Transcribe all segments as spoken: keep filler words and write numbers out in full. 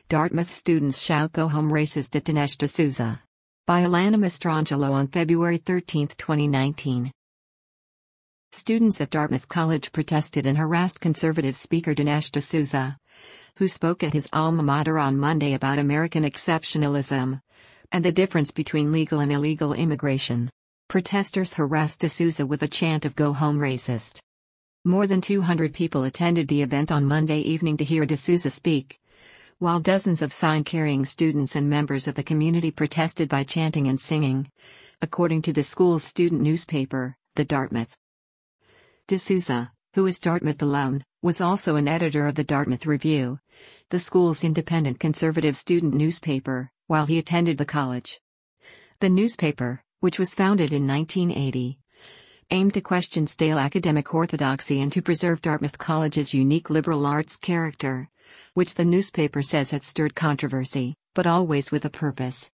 Dartmouth students shout "Go home racist" at Dinesh D'Souza. By Alana Mastrangelo on February thirteenth, twenty nineteen. Students at Dartmouth College protested and harassed conservative speaker Dinesh D'Souza, who spoke at his alma mater on Monday about American exceptionalism and the difference between legal and illegal immigration. Protesters harassed D'Souza with a chant of "Go home racist." More than two hundred people attended the event on Monday evening to hear D'Souza speak, while dozens of sign-carrying students and members of the community protested by chanting and singing, according to the school's student newspaper, The Dartmouth. D'Souza, who is Dartmouth alum, was also an editor of the Dartmouth Review, the school's independent conservative student newspaper, while he attended the college. The newspaper, which was founded in nineteen eighty, aimed to question stale academic orthodoxy and to preserve Dartmouth College's unique liberal arts character, which the newspaper says had stirred controversy, but always with a purpose.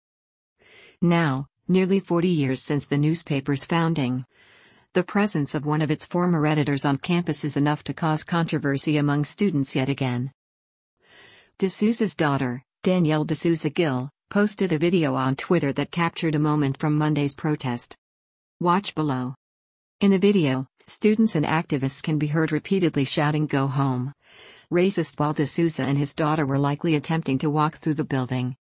Now, nearly forty years since the newspaper's founding, the presence of one of its former editors on campus is enough to cause controversy among students yet again. D'Souza's daughter, Danielle D'Souza Gill, posted a video on Twitter that captured a moment from Monday's protest. Watch below. In the video, students and activists can be heard repeatedly shouting "Go home racist" while D'Souza and his daughter were likely attempting to walk through the building.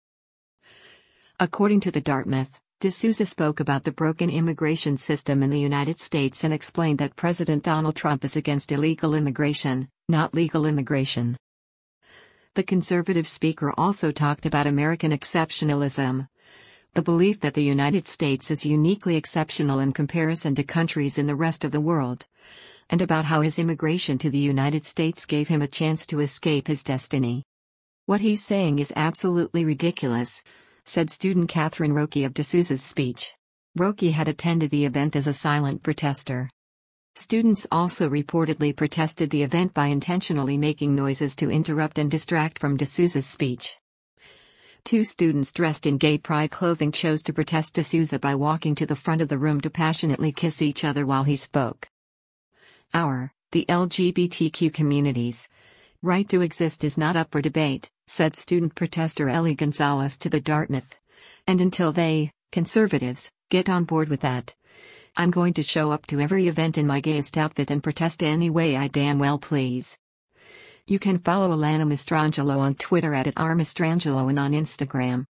According to the Dartmouth, D'Souza spoke about the broken immigration system in the United States and explained that President Donald Trump is against illegal immigration, not legal immigration. The conservative speaker also talked about American exceptionalism, the belief that the United States is uniquely exceptional in comparison to countries in the rest of the world, and about how his immigration to the United States gave him a chance to escape his destiny. "What he's saying is absolutely ridiculous," said student Catherine Roque of D'Souza's speech. Roque had attended the event as a silent protester. Students also reportedly protested the event by intentionally making noises to interrupt and distract from D'Souza's speech. Two students dressed in gay pride clothing chose to protest D'Souza by walking to the front of the room to passionately kiss each other while he spoke. "Our, the L G B T Q community's, right to exist is not up for debate," said student protester Ellie Gonzalez to the Dartmouth. "And until they, conservatives, get on board with that, I'm going to show up to every event in my gayest outfit and protest any way I damn well please." You can follow Alana Mastrangelo on Twitter at, at r mastrangelo and on Instagram,